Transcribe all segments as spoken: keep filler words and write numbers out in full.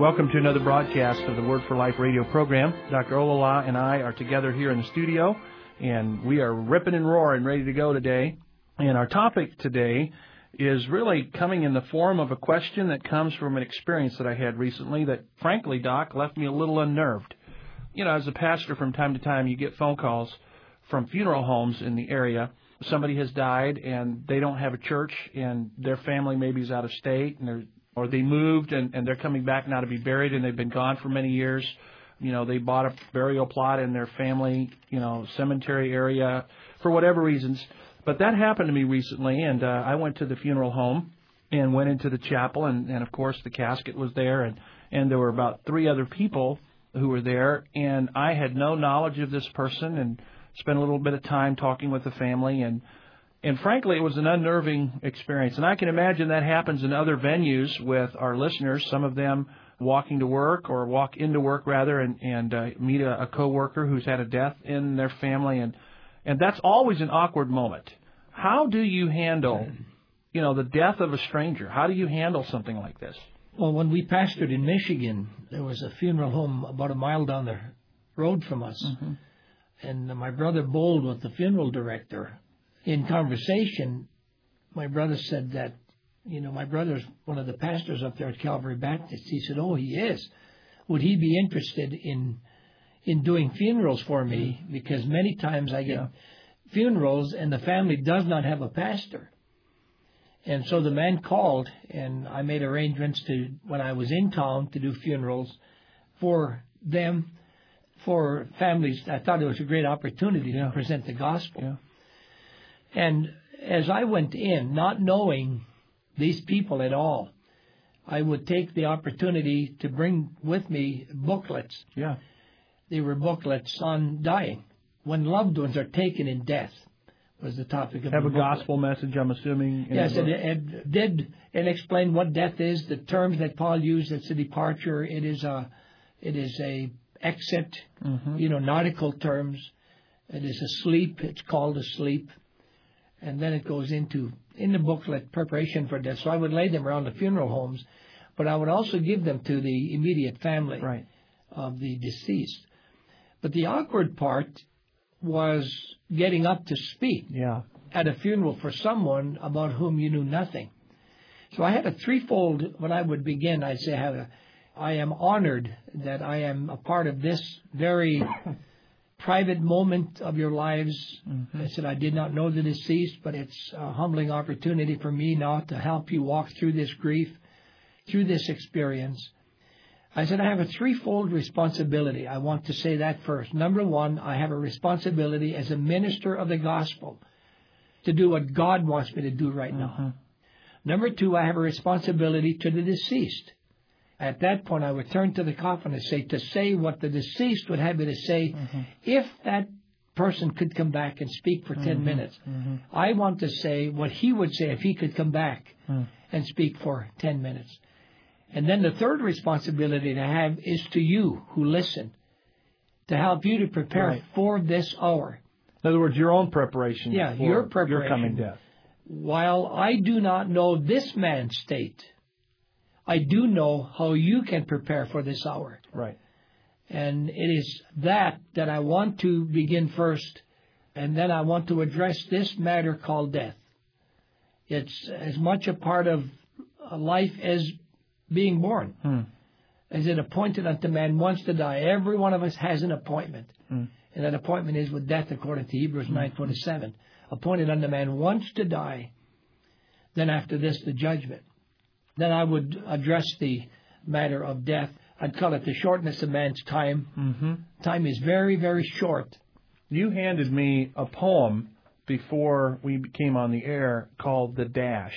Welcome to another broadcast of the Word for Life radio program. Doctor Olala and I are together here in the studio, and we are ripping and roaring, ready to go today. And our topic today is really coming in the form of a question that comes from an experience that I had recently that, frankly, Doc, left me a little unnerved. You know, as a pastor, from time to time, you get phone calls from funeral homes in the area. Somebody has died, and they don't have a church, and their family maybe is out of state, and they're or they moved and, and they're coming back now to be buried, and they've been gone for many years. You know, they bought a burial plot in their family, you know, cemetery area for whatever reasons. But that happened to me recently, and uh, I went to the funeral home and went into the chapel, and, and of course the casket was there, and, and there were about three other people who were there, and I had no knowledge of this person and spent a little bit of time talking with the family, and And frankly, it was an unnerving experience. And I can imagine that happens in other venues with our listeners, some of them walking to work or walk into work, rather, and, and uh, meet a, a coworker who's had a death in their family. And, and that's always an awkward moment. How do you handle, you know, the death of a stranger? How do you handle something like this? Well, when we pastored in Michigan, there was a funeral home about a mile down the road from us. Mm-hmm. And my brother Bold was the funeral director. In conversation, my brother said that, you know, my brother's one of the pastors up there at Calvary Baptist. He said, oh, he is. Would he be interested in in doing funerals for me? Because many times I get yeah. funerals and the family does not have a pastor. And so the man called, and I made arrangements to, when I was in town, to do funerals for them, for families. I thought it was a great opportunity yeah. to present the gospel. Yeah. And as I went in, not knowing these people at all, I would take the opportunity to bring with me booklets. Yeah. They were booklets on dying. When loved ones are taken in death was the topic of Have the a booklet. gospel message, I'm assuming. Yes, it, it did, and explain what death is, the terms that Paul used. It's a departure. It is a, it is a exit, mm-hmm. you know, nautical terms. It is a sleep. It's called a sleep. And then it goes into, in the booklet, preparation for death. So I would lay them around the funeral homes, but I would also give them to the immediate family right. of the deceased. But the awkward part was getting up to speak yeah. at a funeral for someone about whom you knew nothing. So I had a threefold, when I would begin, I'd say, I, have a, I am honored that I am a part of this very private moment of your lives. Mm-hmm. I said, I did not know the deceased, but it's a humbling opportunity for me now to help you walk through this grief, through this experience. I said, I have a threefold responsibility. I want to say that first. Number one, I have a responsibility as a minister of the gospel to do what God wants me to do right mm-hmm. now. Number two, I have a responsibility to the deceased. At that point, I would turn to the coffin and say, to say what the deceased would have me to say, mm-hmm. if that person could come back and speak for mm-hmm. ten minutes. Mm-hmm. I want to say what he would say if he could come back mm. and speak for ten minutes. And then the third responsibility to have is to you who listen, to help you to prepare right. for this hour. In other words, your own preparation yeah, for your preparation. your coming death. While I do not know this man's state, I do know how you can prepare for this hour. Right. And it is that that I want to begin first, and then I want to address this matter called death. It's as much a part of life as being born. Hmm. As it appointed unto man once to die. Every one of us has an appointment. Hmm. And that appointment is with death, according to Hebrews hmm. nine twenty-seven. Appointed unto man once to die, then after this the judgment. Then I would address the matter of death. I'd call it the shortness of man's time. Mm-hmm. Time is very, very short. You handed me a poem before we came on the air called The Dash.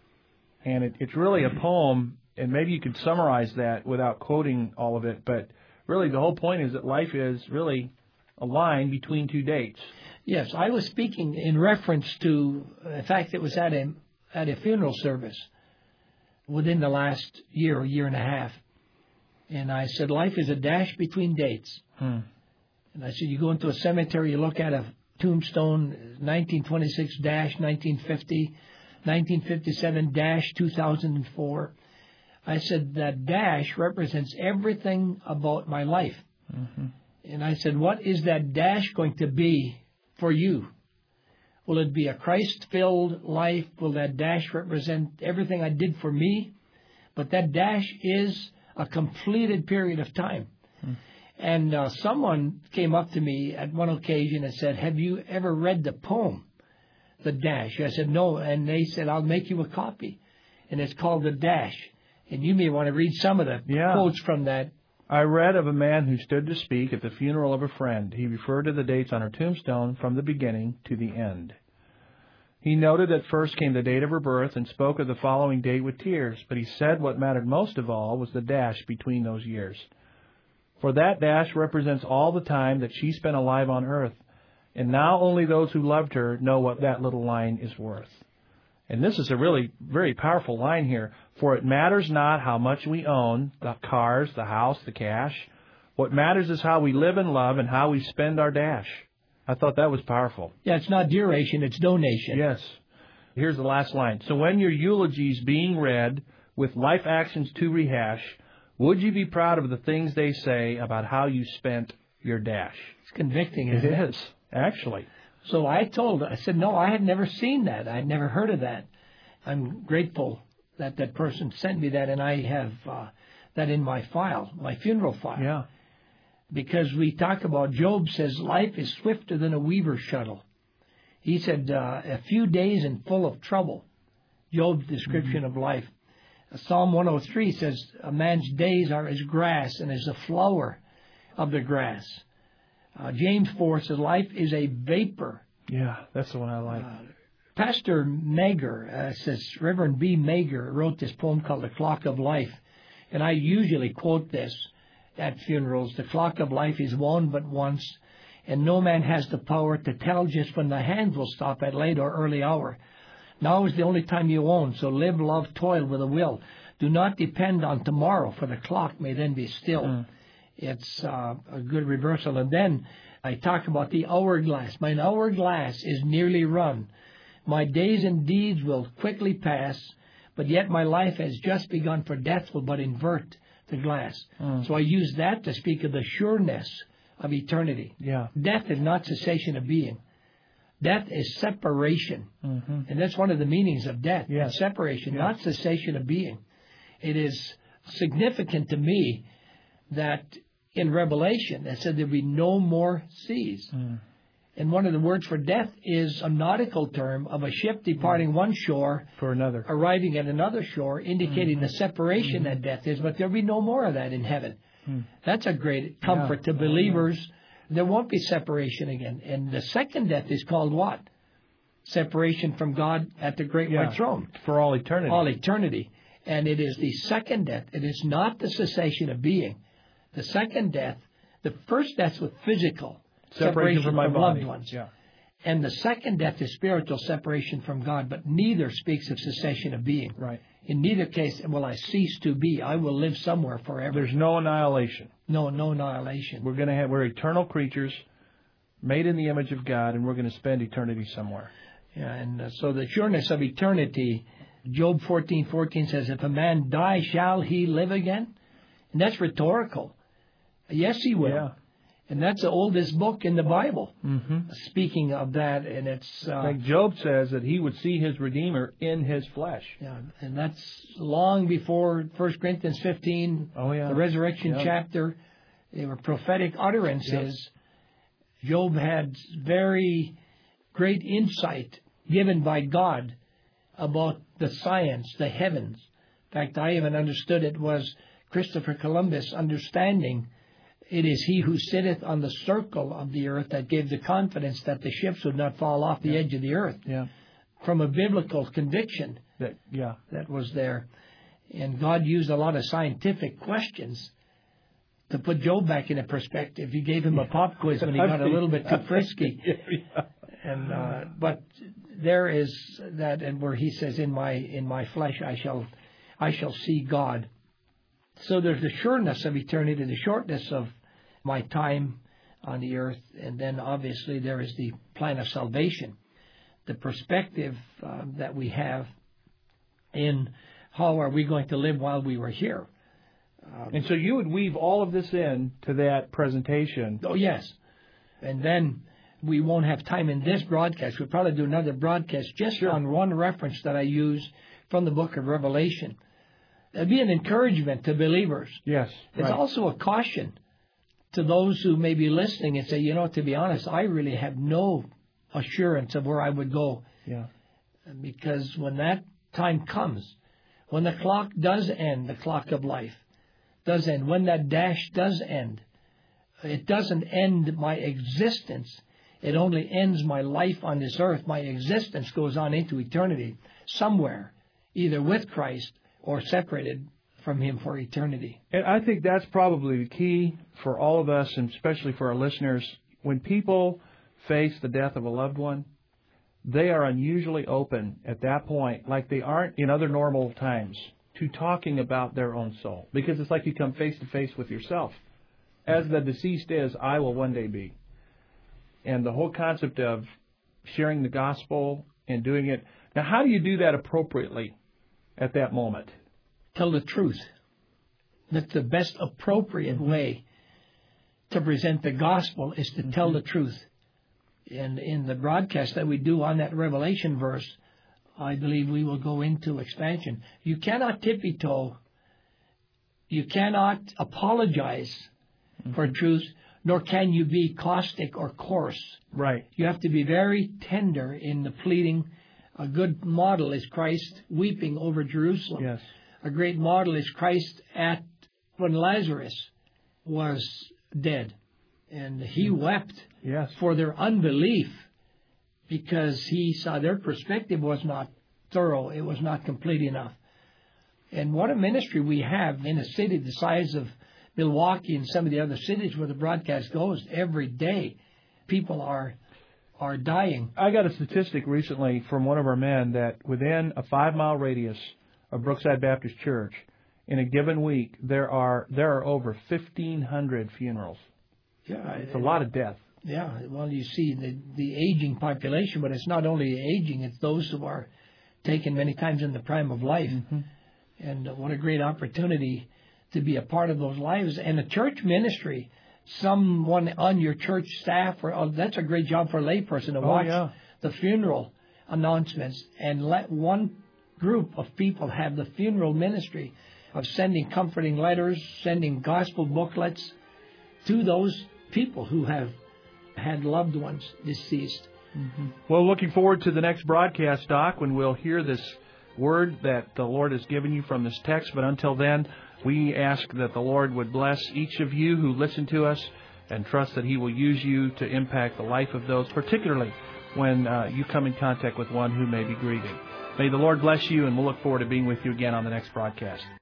And it, it's really a poem, and maybe you could summarize that without quoting all of it, but really the whole point is that life is really a line between two dates. Yes, I was speaking in reference to the fact it was at a, at a funeral service within the last year or year and a half. And I said, life is a dash between dates. Hmm. And I said, you go into a cemetery, you look at a tombstone, nineteen twenty-six dash nineteen fifty, nineteen fifty-seven dash two thousand four. I said, that dash represents everything about my life. Mm-hmm. And I said, what is that dash going to be for you? Will it be a Christ-filled life? Will that dash represent everything I did for me? But that dash is a completed period of time. Hmm. And uh, someone came up to me at one occasion and said, have you ever read the poem, The Dash? I said, no. And they said, I'll make you a copy. And it's called The Dash. And you may want to read some of the yeah. quotes from that. I read of a man who stood to speak at the funeral of a friend. He referred to the dates on her tombstone from the beginning to the end. He noted that first came the date of her birth and spoke of the following date with tears, but he said what mattered most of all was the dash between those years. For that dash represents all the time that she spent alive on earth, and now only those who loved her know what that little line is worth. And this is a really very powerful line here. For it matters not how much we own, the cars, the house, the cash. What matters is how we live and love and how we spend our dash. I thought that was powerful. Yeah, it's not duration, it's donation. Yes. Here's the last line. So when your eulogy's being read, with life actions to rehash, would you be proud of the things they say about how you spent your dash? It's convicting, isn't it? It is, actually. So I told her, I said, no, I had never seen that. I had never heard of that. I'm grateful that that person sent me that, and I have uh, that in my file, my funeral file. Yeah. Because we talk about, Job says, life is swifter than a weaver's shuttle. He said, uh, a few days and full of trouble. Job's description mm-hmm. of life. Psalm one oh three says, a man's days are as grass and as the flower of the grass. Uh, James four says, life is a vapor. Yeah, that's the one I like. Uh, Pastor Mager, uh, says, Reverend B. Mager wrote this poem called The Clock of Life. And I usually quote this at funerals. The clock of life is one but once, and no man has the power to tell just when the hands will stop at late or early hour. Now is the only time you own, so live, love, toil with a will. Do not depend on tomorrow, for the clock may then be still. Mm. It's uh, a good reversal. And then I talk about the hourglass. Mine hourglass is nearly run. My days and deeds will quickly pass, but yet my life has just begun, for death will but invert the glass. Mm. So I use that to speak of the sureness of eternity. Yeah. Death is not cessation of being. Death is separation. Mm-hmm. And that's one of the meanings of death. Yeah. It's separation, yeah. not cessation of being. It is significant to me that in Revelation it said there will be no more seas. Mm. And one of the words for death is a nautical term of a ship departing mm. one shore for another, arriving at another shore, indicating mm-hmm. the separation mm-hmm. that death is. But there will be no more of that in heaven. Mm. That's a great comfort yeah. to believers. There won't be separation again. And the second death is called what? Separation from God at the great yeah. white throne. For all eternity. All eternity. And it is the second death. It is not the cessation of being. The second death, the first death was physical. Separation, separation from my from body. Loved ones. Yeah. And the second death is spiritual separation from God, but neither speaks of cessation of being. Right. In neither case will I cease to be. I will live somewhere forever. There's no annihilation. No, no annihilation. We're going to have, we're eternal creatures made in the image of God, and we're going to spend eternity somewhere. Yeah, and uh, so the sureness of eternity, Job fourteen fourteen says, if a man die, shall he live again? And that's rhetorical. Yes, he will. Yeah. And that's the oldest book in the Bible. Mm-hmm. Speaking of that, and it's... Uh, like Job says that he would see his Redeemer in his flesh. Yeah, and that's long before First Corinthians fifteen, oh, yeah. the resurrection yeah. chapter. They were prophetic utterances. Yep. Job had very great insight given by God about the science, the heavens. In fact, I even understood it was Christopher Columbus understanding it is he who sitteth on the circle of the earth that gave the confidence that the ships would not fall off the yeah. edge of the earth. Yeah. From a biblical conviction that, yeah. that was there. And God used a lot of scientific questions to put Job back in a perspective. He gave him a pop quiz when he got a little bit too frisky. yeah. And uh, but there is that, and where he says, "In my in my flesh I shall I shall see God." So there's the sureness of eternity, the shortness of my time on the earth, and then obviously there is the plan of salvation, the perspective uh, that we have in how are we going to live while we were here? Um, and so you would weave all of this in to that presentation. Oh, yes. And then we won't have time in this broadcast. We'll probably do another broadcast just sure. on one reference that I use from the book of Revelation. It'd be an encouragement to believers. Yes. It's right. also a caution to those who may be listening and say, you know, to be honest, I really have no assurance of where I would go. Yeah. Because when that time comes, when the clock does end, the clock of life does end, when that dash does end, it doesn't end my existence. It only ends my life on this earth. My existence goes on into eternity somewhere, either with Christ or separated from Him for eternity. And I think that's probably the key for all of us, and especially for our listeners. When people face the death of a loved one, they are unusually open at that point, like they aren't in other normal times, to talking about their own soul. Because it's like you come face to face with yourself. As the deceased is, I will one day be. And the whole concept of sharing the gospel and doing it. Now, how do you do that appropriately at that moment? Tell the truth. That's the best appropriate way to present the gospel, is to mm-hmm. tell the truth. And in the broadcast that we do on that Revelation verse, I believe we will go into expansion. You cannot tippy-toe. You cannot apologize mm-hmm. for truth, nor can you be caustic or coarse. Right. You have to be very tender in the pleading. A good model is Christ weeping over Jerusalem. Yes. A great model is Christ at when Lazarus was dead. And he wept yes. for their unbelief, because he saw their perspective was not thorough. It was not complete enough. And what a ministry we have in a city the size of Milwaukee and some of the other cities where the broadcast goes. Every day, people are are dying. I got a statistic recently from one of our men that within a five-mile radius of Brookside Baptist Church, in a given week, there are there are over fifteen hundred funerals. Yeah, it's a lot of death. Yeah, well, you see the the aging population, but it's not only aging; it's those who are taken many times in the prime of life. Mm-hmm. And what a great opportunity to be a part of those lives. And a church ministry, someone on your church staff, or oh, that's a great job for a layperson to oh, watch yeah. the funeral announcements and let one group of people have the funeral ministry of sending comforting letters, sending gospel booklets to those people who have had loved ones deceased. Mm-hmm. Well, looking forward to the next broadcast, Doc, when we'll hear this word that the Lord has given you from this text. But until then, we ask that the Lord would bless each of you who listen to us, and trust that He will use you to impact the life of those, particularly when uh, you come in contact with one who may be grieving. May the Lord bless you, and we'll look forward to being with you again on the next broadcast.